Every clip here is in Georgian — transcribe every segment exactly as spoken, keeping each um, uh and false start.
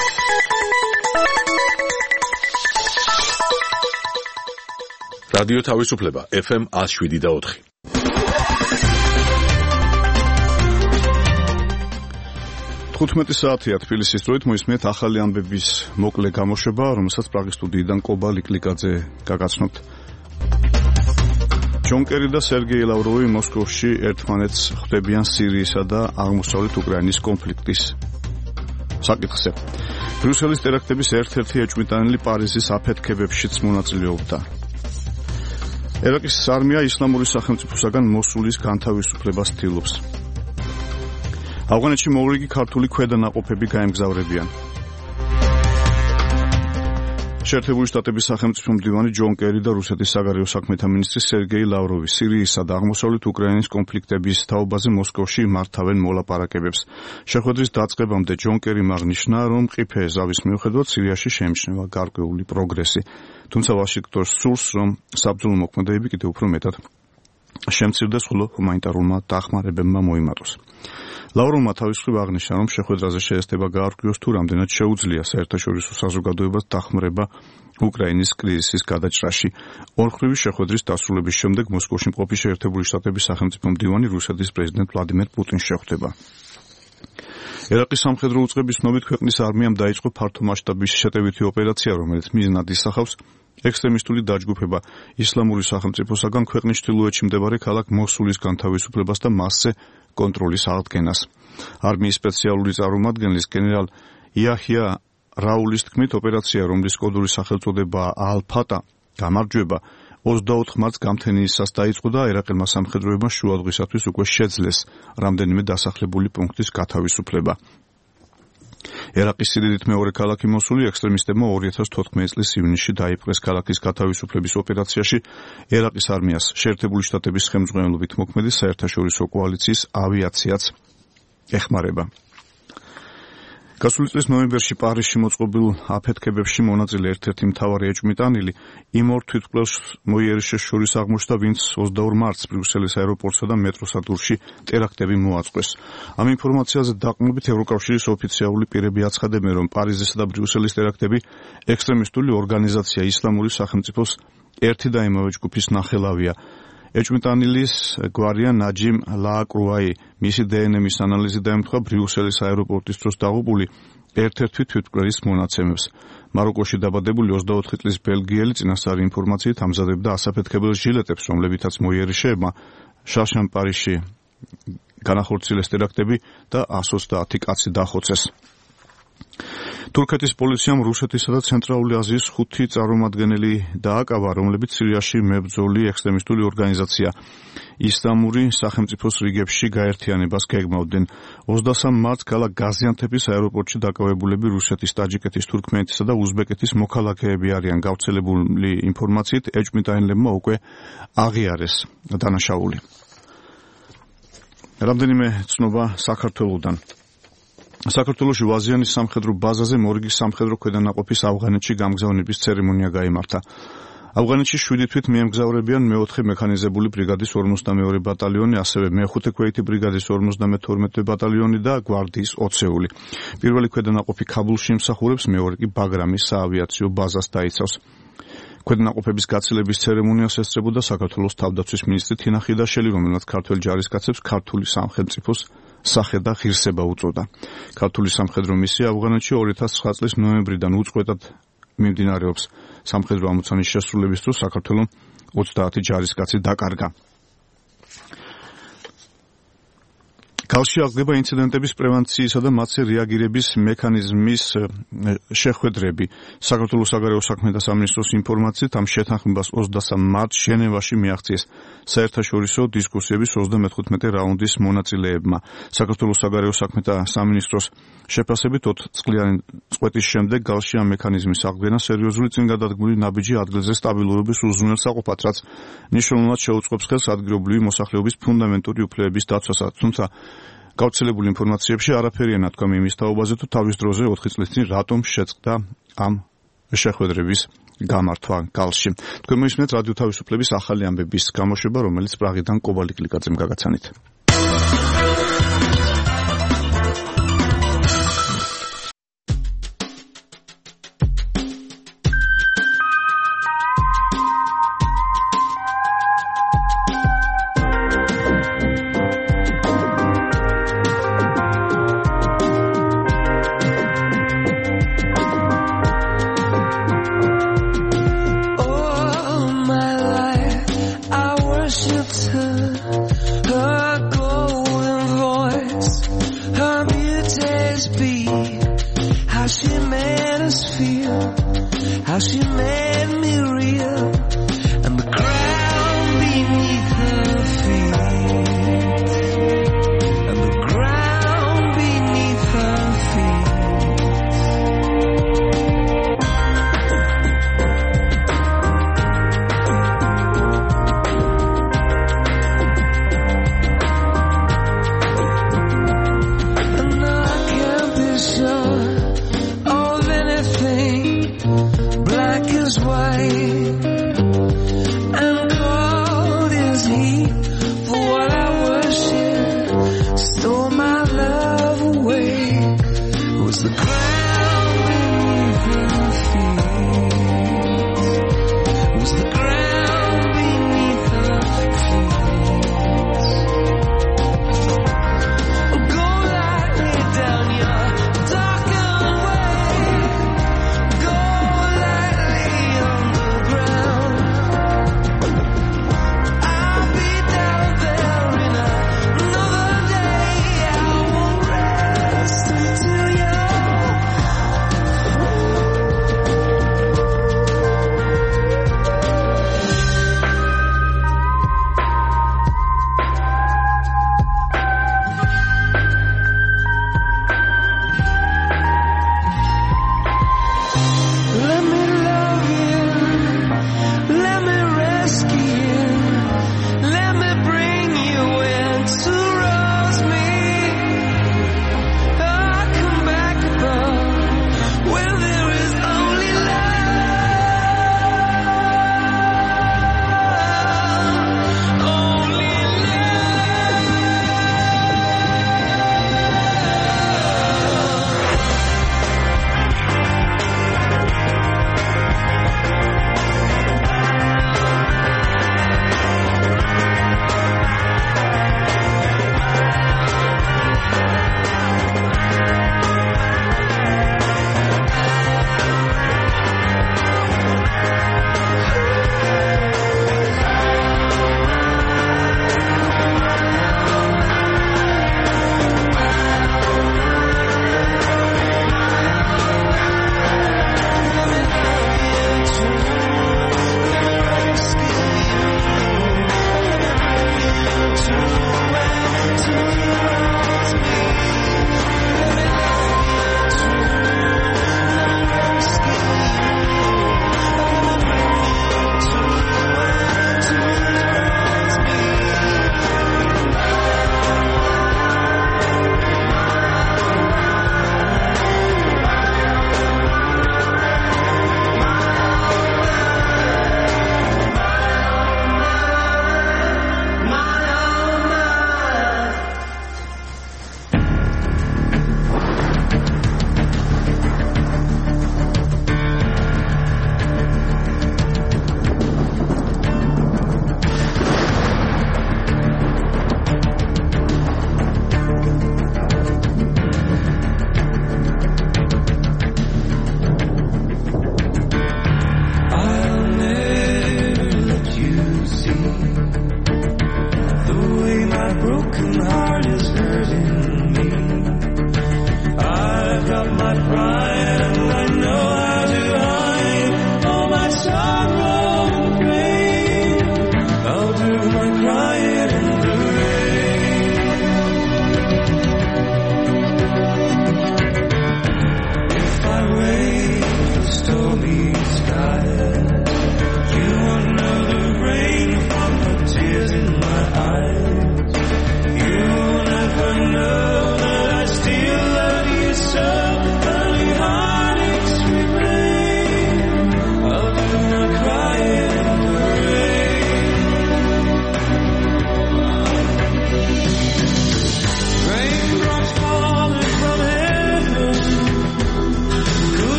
რადიო თავისუფლება ეფ ემ one oh seven და four. თხუთმეტი საათია თბილისის დროით მოისმენთ ახალი ამბების მოკლე გამოშვება, რომელსაც პრაღის სტუდიიდან კობა ლიკლიკაძე გაგაცნობთ. ჯონ კერი და სერგეი ლავროვი მოსკოვში ერთმანეთს ხვდებიან სირიისა და აღმოსავლეთ უკრაინის კონფლიქტის საკითხზე. ბრიუსელის ტერაქტების ერთ-ერთი ეჭვმიტანილი პარიზის აფეთქებებშიც მონაწილეობდა. ერაყის არმია ისლამური სახელმწიფოსაგან მოსულის განთავისუფლებას ცდილობს. ავღანეთში მორიგი ქართული ქვედანაყოფები გაემგზავრებიან. შეერთებული შტატების სახელმწიფო მდივანი ჯონ კერი და რუსეთის საგარეო საქმეთა მინისტრი სერგეი ლავროვი სირიისა და აღმოსავლეთ უკრაინის კონფლიქტების თაობაზე მოსკოვში მართავენ მოლაპარაკებებს. შეხვედრის დაწყებამდე ჯონ კერიმ აღნიშნა, რომ მყიფე ზავის მიუხედავად სირიაში შეიმჩნევა გარკვეული პროგრესი. თუმცა ვაშინგტონს სურს, რომ საბრძოლო მოქმედებები კიდევ უფრო მეტად შემცირდეს, ხოლო ჰუმანიტარულმა დახმარებებმა მოიმატოს. ლავროვმა თავის მხრივ აღნიშნა, რომ შეხვედრაზე შეესწება გაარკვიოს თუ რამდენად შეუძლია საერთაშორისო საზოგადოებას დახმარება უკრაინის კრიზისის გადაჭრაში. ორმხრივი შეხვედრის დასრულების შემდეგ მოსკოვში მყოფი შეერთებული შტატების სახელმწიფო მდივანი რუსეთის პრეზიდენტ ვლადიმერ პუტინს შეხვდება. ერაყის სამხედრო უწყების ცნობით ქვეყნის არმიამ დაიწყო ფართომასშტაბის შეტევითი ოპერაცია, რომელიც მიზნად ისახავს ექსტრემისტული დაჯგუფება ისლამური სახელმწიფოსაგან ქვეყნის ჩრდილოეთში მდებარე ქალაქ მოსულის განთავისუფლებას და მასზე კონტროლის აღდგენას. არმიის სპეციალური წარმომადგენლის გენერალ იაჰია რაულის თქმით, ოპერაცია, რომლის კოდური სახელწოდებაა ალ-ფატა, გამარჯვება, ოცდაოთხ მარტს გამთენიისას დაიწყო და ერაყელმა სამხედროებმა შუადღისათვის უკვე შეძლეს რამდენიმე დასახლებული პუნქტის გათავისუფლება. ერაყის სიდიდით მეორე ქალაქი მოსული ექსტრემისტებმა ორი ათას თოთხმეტი წლის ივნისში დაიპყრეს. ქალაქის გათავისუფლების ოპერაციაში ერაყის არმიას შეერთებული შტატების ხელმძღვანელობით მოქმედი საერთაშორისო კოალიციის ავიაციაც ეხმარება. გასული წლის ნოემბერში პარიზში მოწყობილ აფეთქებებში მონაწილე ერთ-ერთი მთავარი ეჭვმიტანილი იმ ორ თვითმკვლელს მოიერიშეს შორის აღმოჩნდა, ვინც ოცდაორ მარტს ბრიუსელის აეროპორტსა და მეტროსადურში ტერაქტები მოაწყვეს. ამ ინფორმაციაზე დაყრდნობით ევროკავშირის ოფიციალური პირები აცხადებენ, რომ პარიზისა და ბრიუსელის ტერაქტები ექსტრემისტული ორგანიზაცია ისლამური სახელმწიფოს ერთი და იმავე ჯგუფის ნახელავია. ეჭვმიტანილის გვარია ნაჯიმ ლააკრუაი მისი დე ენ ემის ანალიზი დაემთხვა ბრიუსელის აეროპორტის დროს დაღუპული ერთ-ერთი თვითმკვლელის მონაცემებს. მაროკოში დაბადებული ოცდაოთხი წლის ბელგიელი წინასწარი ინფორმაციით ამზადებდა ასაფეთქებელ ჟილეტებს, რომლებითაც მოიერიშეებმა შარშან პარიზში განახორციელეს ტერაქტები და εκατს ოცდაათი კაცი დახოცეს. თურქეთის პოლიციამ რუსეთისა და ცენტრალური აზიის ხუთი წარმომადგენელი დააკავა, რომლებიც სირიაში მებრძოლი ექსტრემისტული ორგანიზაცია ისლამური სახელმწიფოს რიგებში გაერთიანებას გეგმავდნენ. ოცდასამ მარტს ქალაქ გაზიანთეპის აეროპორტში დაკავებულები რუსეთის, ტაჯიკეთის, თურქმენეთისა და უზბეკეთის მოქალაქეები არიან. გავრცელებული ინფორმაციით ეჭვმიტანილებმა უკვე აღიარეს დანაშაული. რამდენიმე ცნობა საქართველოდან. საქართველოში ვაზიანის სამხედრო ბაზაზე მორიგის სამხედრო ქვედანაყოფის ავღანეთში გამგზავნების ცერემონია გაიმართა. ავღანეთში შვიდი თვით მიემგზავრებიან მეოთხე მექანიზებული ბრიგადის ორმოცდამეორე ბატალიონი, ასევე მეხუთე ქვეითი ბრიგადის ორმოცდამეთორმეტე ბატალიონი და გვარდიის ოცეული. პირველი ქვედანაყოფი ქაბულში იმსახურებს, მეორე კი ბაგრამის საავიაციო ბაზას დაიცავს. ქვედანაყოფების გაცილების ცერემონიას ესწრებოდა საქართველოს თავდაცვის მინისტრი თინა ხიდაშელი, რომელმაც ქართველ ჯარისკაცებს ქართული სახელმწიფოს სახე და ღირსება უწოდა. ქართული სამხედრო მისია ავღანეთში ორი ათას ცხრა წლის ნოემბრიდან უწყვეტად მიმდინარეობს. სამხედრო ამოცანის შესრულების დროს საქართველოს ოცდაათი ჯარისკაცი დაკარგა. კავშირში აღდგება ინციდენტების პრევენციისა და მათზე რეაგირების მექანიზმის შეხვედრები. საქართველოს საგარეო საქმეთა სამინისტროს ინფორმაციით ამ შეთანხმებას ოცდასამ მარტს ჟენევაში მიაღწიეს საერთაშორისო დისკუსიების ოცდამეთხუთმეტე რაუნდის მონაწილეებმა. საქართველოს საგარეო საქმეთა სამინისტროს შეფასებით ოთხ წლიანი წყვეტის შემდეგ გალში ამ მექანიზმის აღდგენა სერიოზული წინგადადგმული ნაბიჯი ადგილზე სტაბილურობის უზრუნველსაყოფად, რაც მნიშვნელოვნად შეუწყობს ხელს ადგილობრივი მოსახლეობის ფუნდამენტური უფლებების დაცვასაც. თუმცა გავრცელებული ინფორმაციებში არაფერია ნათქვამი იმის თაობაზე, თუ თავის დროზე ოთხი წლის წინ რატომ შეწყდა ამ შეხვედრების გამართვა გალში. თქვენ მოისმენთ რადიო თავისუფლების ახალი ამბების გამოშვება, რომელიც პრაღიდან კობა ლიკლიკაძემ გაგაცანით. how she made us feel, how she made me real, and the ground beneath her feet, and the ground beneath her feet. And I can't be sure of anything, black is white and cold is he. For what I worship stole my love away. It was the ground beneath her feet. It was the ground beneath her feet. Go lightly down your darkened way. Go lightly on the ground. I'll be down there in another day. I won't rest till you're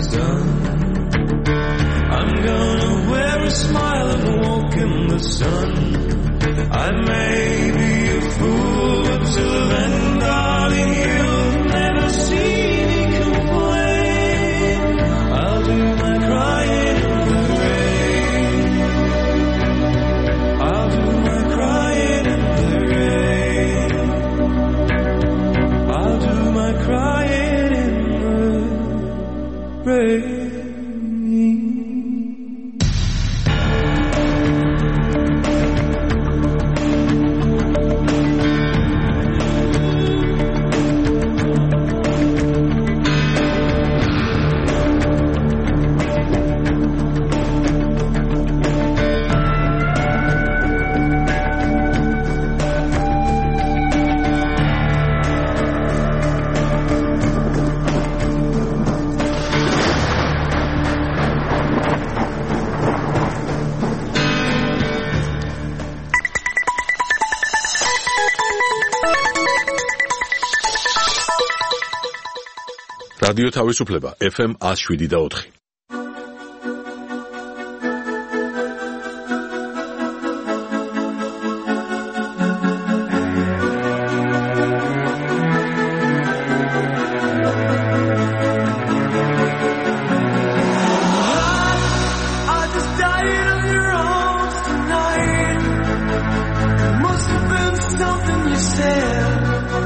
done. I'm gonna wear a smile and walk in the sun. I may be a fool, but till then, darling, you'll never see me complain. I'll do my crying in the rain. I'll do my crying in the rain. I'll do my crying in the rain. რადიო თავისუფლება ეფ ემ one oh seven და four.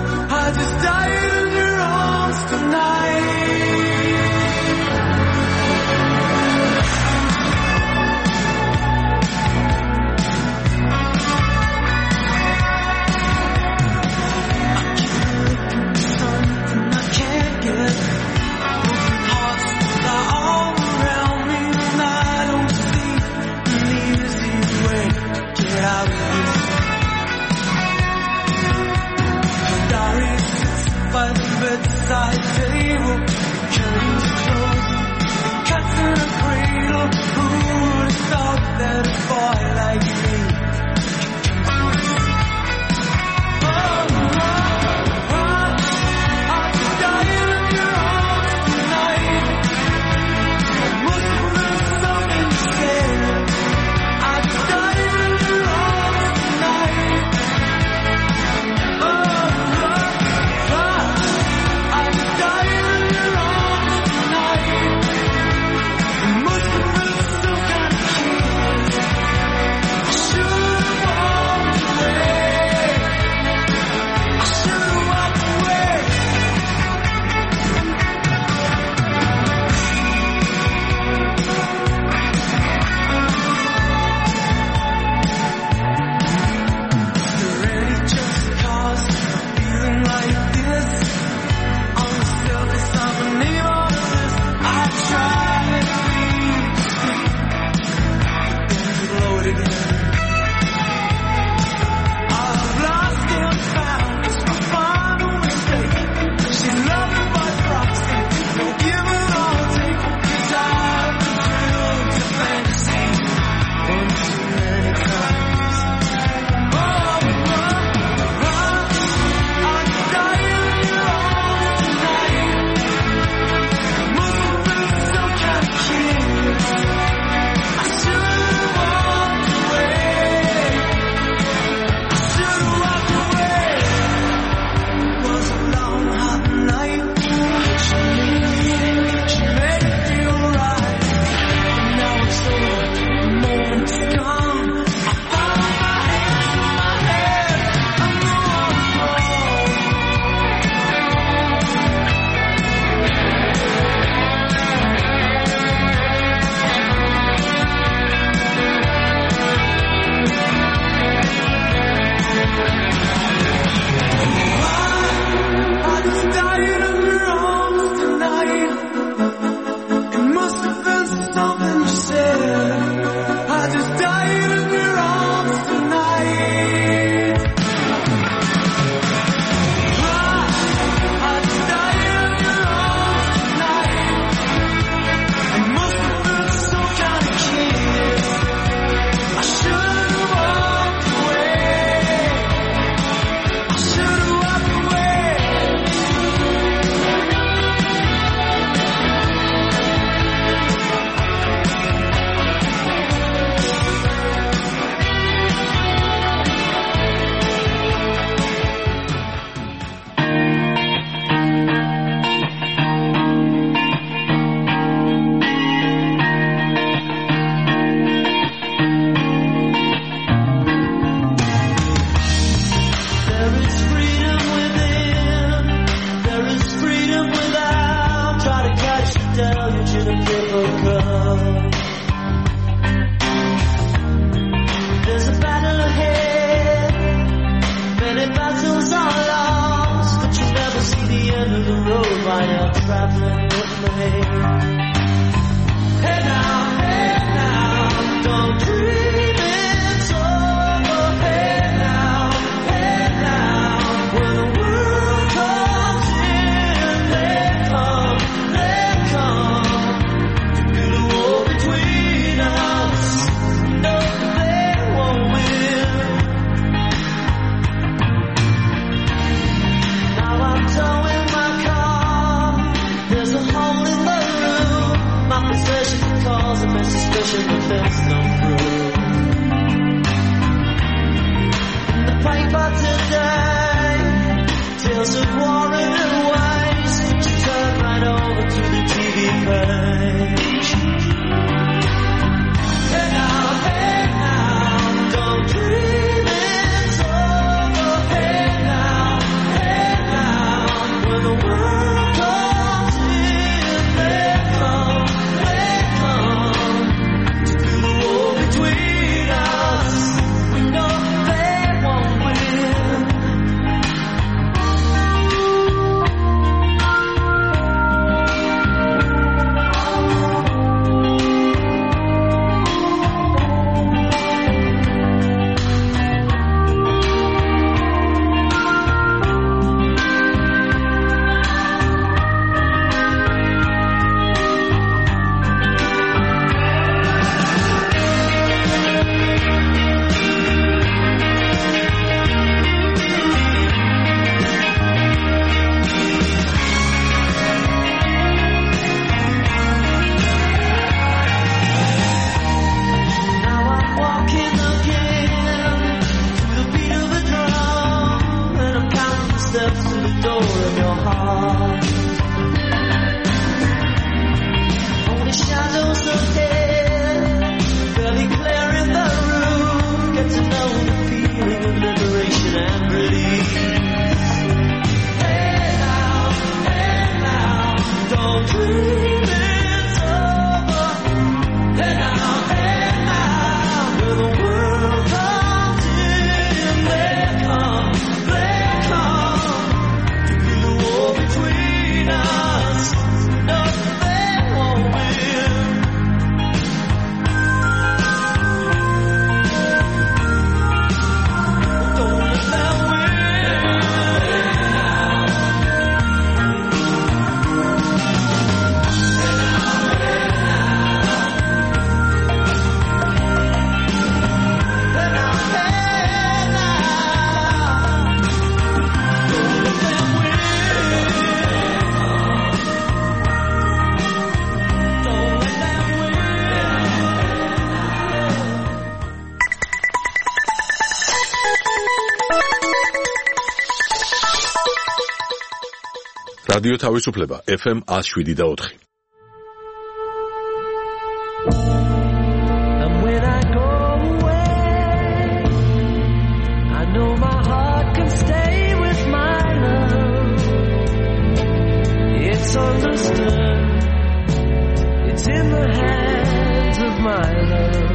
I just died in your arms tonight. traveling with me. Hey now, hey now, don't dream it's over. Hey now, hey now, when the world comes in, they come, they come to build a wall between us. No, they won't win. Now I'm towing my car. There's a hole in the roof. My possession calls a mess suspicion, but there's no proof. The paper today tells of war and waste. She turned right over to the T V page. Hey now, hey now, don't dream it's over. Hey now, hey now, when the world comes in, they come, they come to build a wall between us. We know they won't win. Now I'm walking again to the beat of a drum, and I'm counting the steps to the door of your heart. Only shadows ahead, barely clear in the room. Get to know the feeling of liberation and release. Hey now, hey now, don't dream it's over. Hey now, hey now, when the world comes in, they come, they come to build a wall between us. No, they won't win. Don't let them win. Hey now, hey now, don't let them win. Don't let them win. რადიო თავისუფლება ეფ ემ one oh seven და four. And when I go away, I know my heart can stay with my love. It's understood. It's in the hands of my love.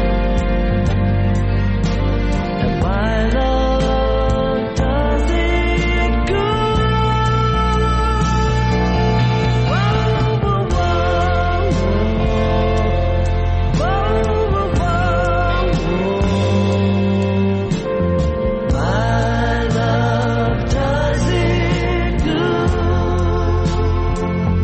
And my love does it good. Whoa, whoa, whoa, whoa, whoa, whoa. My love does it good.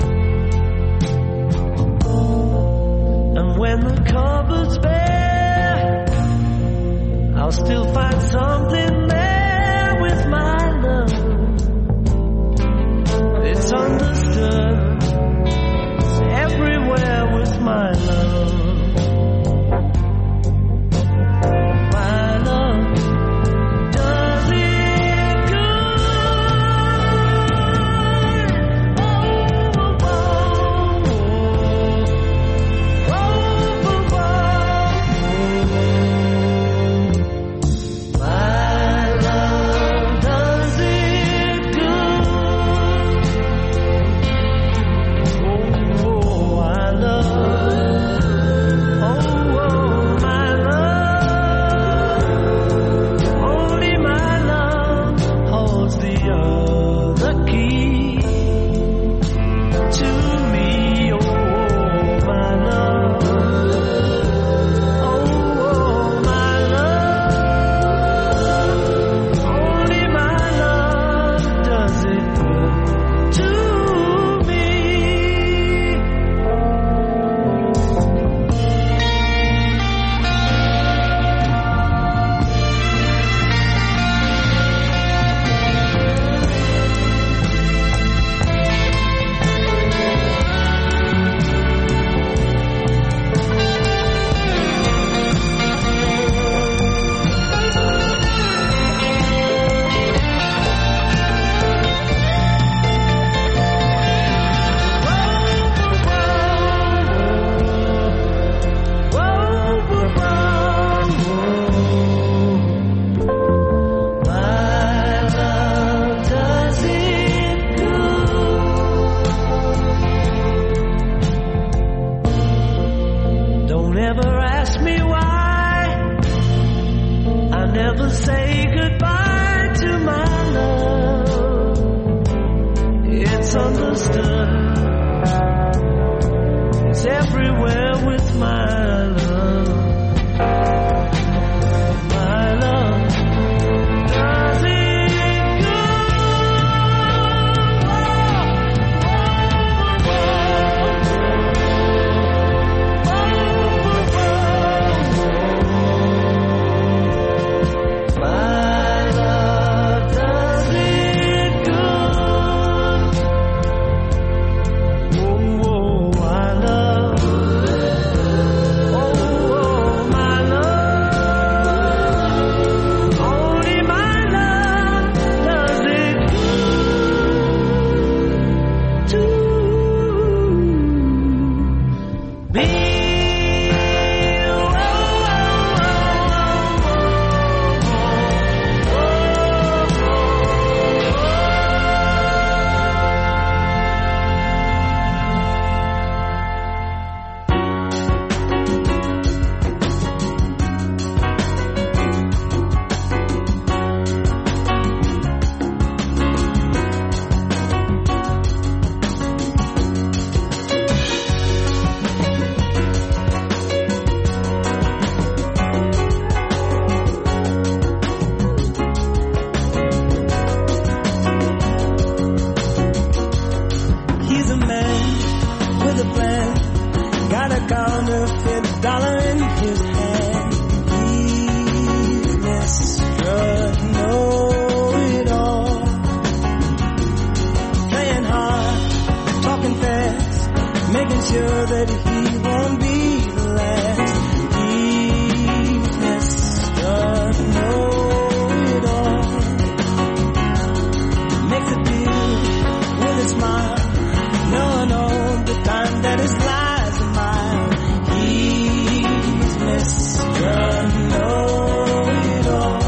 a plan. Got a counterfeit dollar in his hand. He's Mister Know-It-All. Playing hard, talking fast, making sure that he won't be the last. He's Mister Know-It-All. Makes a deal with a smile, knowing all the time that his lies are mine. He's Mister Know-It-All.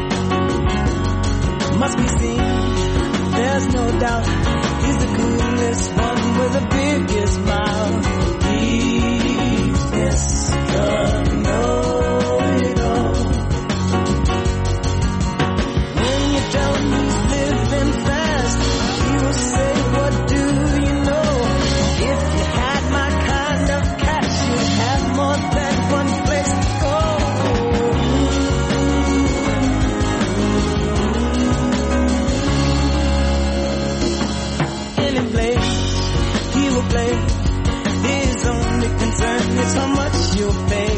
Must be seen, there's no doubt. He's the coolest one with the biggest mouth. He's Mister Know-It-All. When you tell him he's living fast, he will say, what do you know? If you had my kind of cash, you'd have more than one place to go. Any place he will play, his only concern is how much you'll pay.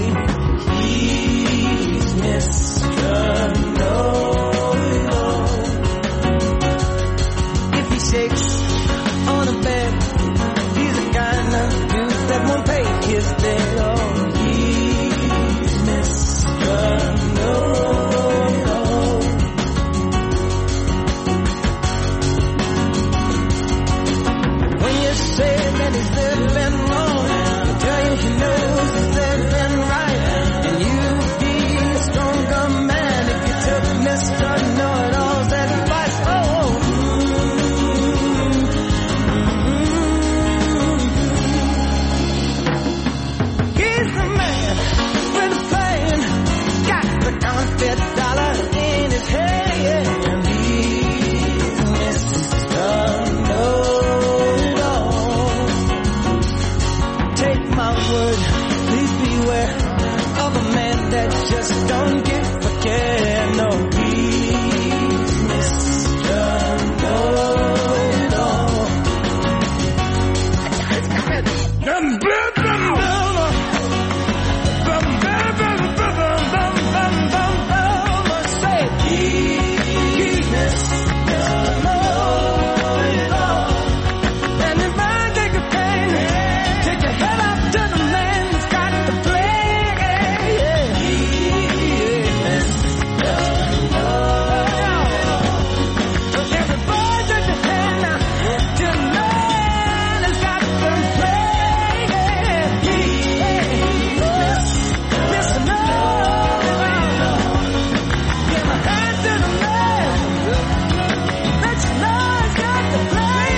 He's Mister Know-It-All. If he shakes on a bed, he's the kind of dude that won't pay his bill. He's Mister Know-It-All. When you say that he's living wrong, he'll tell you he knows he's living right. And you'd be a stronger man if you took Mister Know-It-All's advice. Oh, he's the man with the plan, got the counterfeit dollar in his hand. He's Mister Know-It-All. Take my word, please beware of a man that just don't give a care. No, he's Mister Know-It-All. Say, he's Mister Know-It-All. And if I take a pain, take your head up to the man who's got the play. He's Mister Know-It-All. So everybody take your hand now to the man who's got the play. He's Mister Know-It-All. Give a hand to the man that you know has got the play.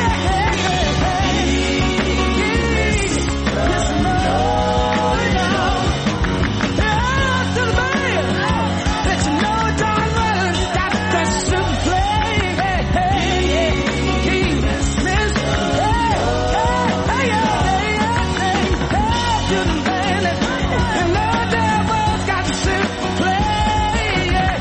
He's Mister Know-It-All. Hand to the man that you know darn well has got the super play. He's Mister Know-It-All. Hand to the man that you know darn well's got the super play.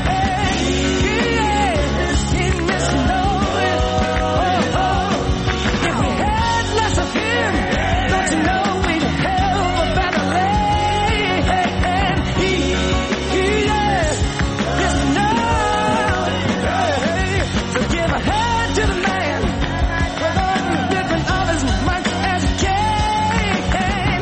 He's Mister Know-It-All. If we had less of him, don't you know we'd have a better land? He, he is Mister Know-It-All. So give a hand to the man with all the different of as much as he can.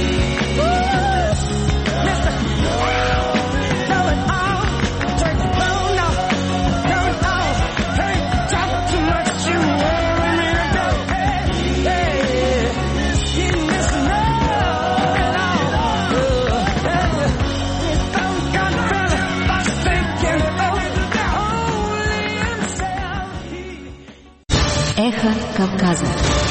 Mister Know-It-All. Take the phone off. Know-It-All. Hey, talk too much, you worry me to go. Hey, he's Mister Know-It-All. He don't got fella, but thinking only himself. Эхо Кавказа.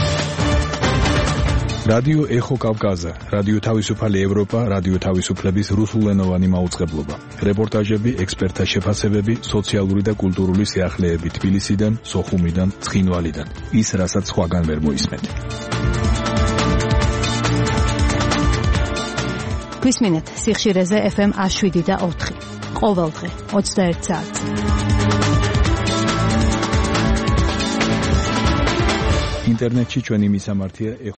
რადიო ეხო კავკაზა, რადიო თავისუფალი ევროპა, რადიო თავისუფლების რუსულენოვანი მაუწყებლობა. რეპორტაჟები, ექსპერტთა შეფასებები, სოციალური და კულტურული სიახლეები თბილისიდან, სოხუმიდან, ცხინვალიდან. ის, რასაც სხვაგან ვერ მოისმენთ. გვისმინეთ სიხშირეზე ეფ ემ one seven და four. ყოველდღე twenty-one საათს. ინტერნეტში ჩვენი მისამართია